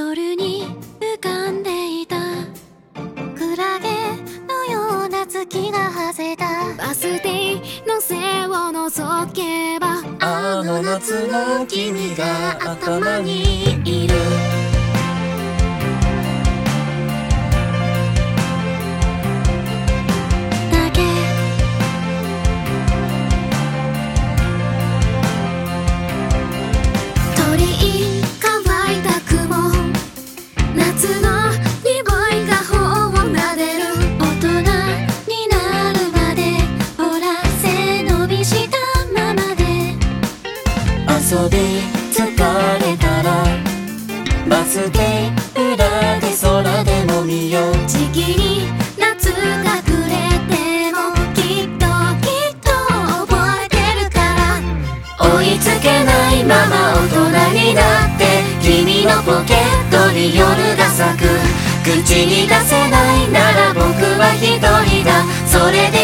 夜に浮かんでいたクラゲのような月が外れたバス停の背を覗けばあの夏の君が頭にいるだけ鳥居乾いた雲夏の匂いが頬を撫でる大人になるまでほら背伸びしたままで遊び疲れたらバス停裏で空でも見よう時期に夏が暮れてもきっと覚えてるから追いつけないまま大人になって君のポケットに夜が咲く口に出せないなら僕は一人だそれで